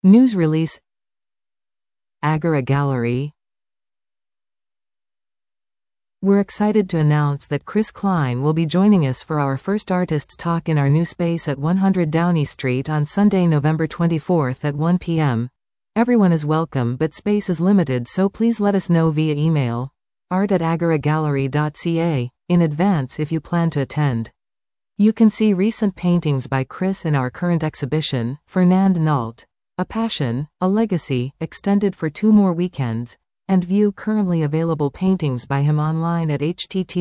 News release. Agora Gallery. We're excited to announce that Chris Klein will be joining us for our first Artists Talk in our new space at 100 Downey Street on Sunday, November 24th at 1 p.m. Everyone is welcome, but space is limited, so please let us know via email, art@agoragallery.ca, in advance if you plan to attend. You can see recent paintings by Chris in our current exhibition, Fernand Nault, A Passion, A Legacy, extended for 2 more weekends, and view currently available paintings by him online at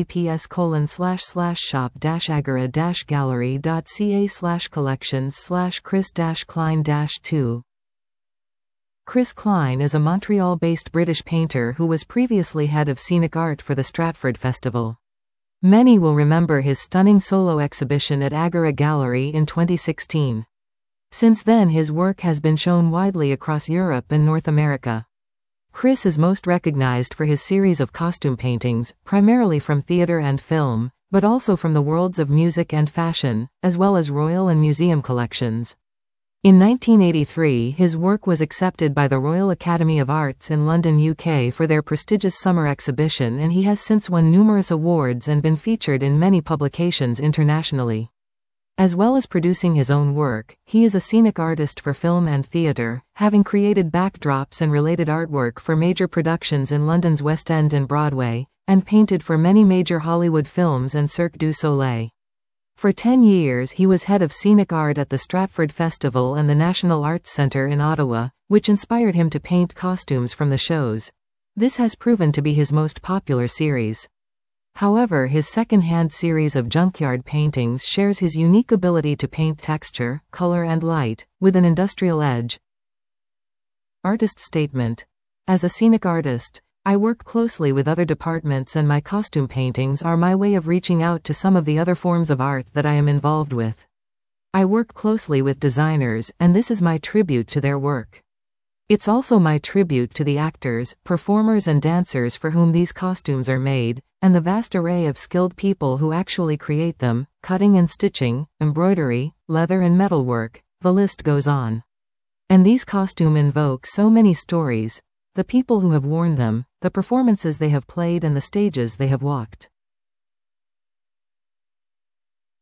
https://shop-agora-gallery.ca/collections/Chris-Klein-2. Chris Klein is a Montreal-based British painter who was previously head of scenic art for the Stratford Festival. Many will remember his stunning solo exhibition at Agora Gallery in 2016. Since then, his work has been shown widely across Europe and North America. Chris is most recognized for his series of costume paintings, primarily from theater and film, but also from the worlds of music and fashion, as well as royal and museum collections. In 1983, his work was accepted by the Royal Academy of Arts in London, UK for their prestigious summer exhibition, and he has since won numerous awards and been featured in many publications internationally. As well as producing his own work, he is a scenic artist for film and theatre, having created backdrops and related artwork for major productions in London's West End and Broadway, and painted for many major Hollywood films and Cirque du Soleil. For 10 years he was head of scenic art at the Stratford Festival and the National Arts Centre in Ottawa, which inspired him to paint costumes from the shows. This has proven to be his most popular series. However, his second-hand series of junkyard paintings shares his unique ability to paint texture, color and light, with an industrial edge. Artist statement. As a scenic artist, I work closely with other departments, and my costume paintings are my way of reaching out to some of the other forms of art that I am involved with. I work closely with designers, and this is my tribute to their work. It's also my tribute to the actors, performers and dancers for whom these costumes are made, and the vast array of skilled people who actually create them, cutting and stitching, embroidery, leather and metalwork, the list goes on. And these costumes invoke so many stories, the people who have worn them, the performances they have played and the stages they have walked.